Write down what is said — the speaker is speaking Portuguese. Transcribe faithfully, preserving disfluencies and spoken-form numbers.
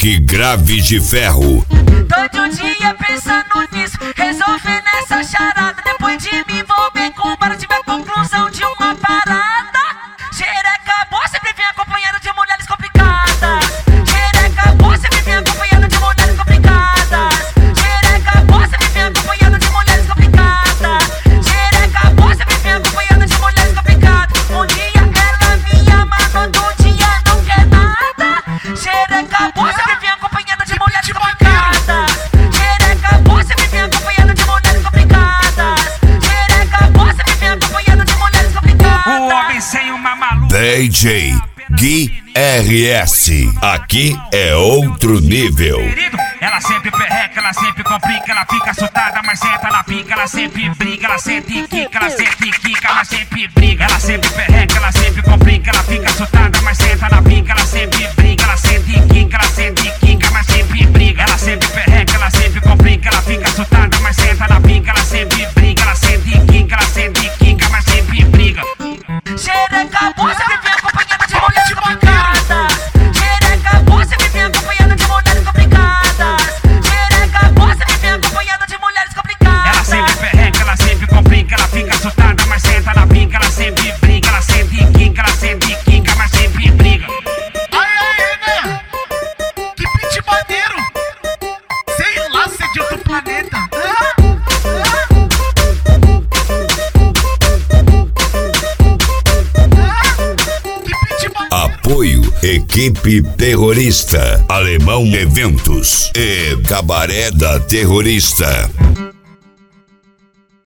Toque Graves de Ferro. Todo dia pensando nisso, resolvendo essa charada. Depois de me envolver com para tive a conclusão de uma parada. Xereca boa sempre vem acompanhada de mulheres complicadas. Xereca boa sempre vem acompanhada de mulheres complicadas. Xereca boa sempre vem acompanhada de mulheres complicadas. Xereca boa sempre vem acompanhada de mulheres complicadas. Um dia ela me ama, no outro dia não quer nada. Xereca boa sempre vem acompanhada de mulheres complicadas. Xereca boa sempre vem acompanhada de mulheres complicadas. Xereca boa sempre vem acompanhada de mulheres complicadas. O homem sem uma maluca. D J Gui R S. Aqui é outro nível. Ela sempre perreca, ela sempre complica, ela fica assustada, mas senta na pica, ela sempre briga, ela sempre quica, ela sempre quica, ela sempre briga. Ela sempre perreca, ela sempre complica, ela fica assustada, mas senta na pica, ela sempre briga, ela sempre quica, ela sempre quica, mas sempre briga. Ela sempre perreca, ela sempre complica, ela fica assustada, mas senta na pica, ela sempre briga, ela sempre quica, ela sempre quica, mas sempre briga. Xereca boa sempre vem acompanhada de mulheres complicadas. Xereca boa sempre vem acompanhada de mulheres complicadas. Xereca boa sempre vem acompanhada de mulheres complicadas. Ela sempre perreca, ela sempre complica, ela fica assustada, mas senta na pica, ela sempre briga, ela sempre quica, ela sempre quica, mas sempre briga. Ai, ai, né? Que pitch maneiro! Sei lá se é de outro planeta. Ah, Apoio Equipe Terrorista, Alemão Eventos e Cabaré da Terrorista.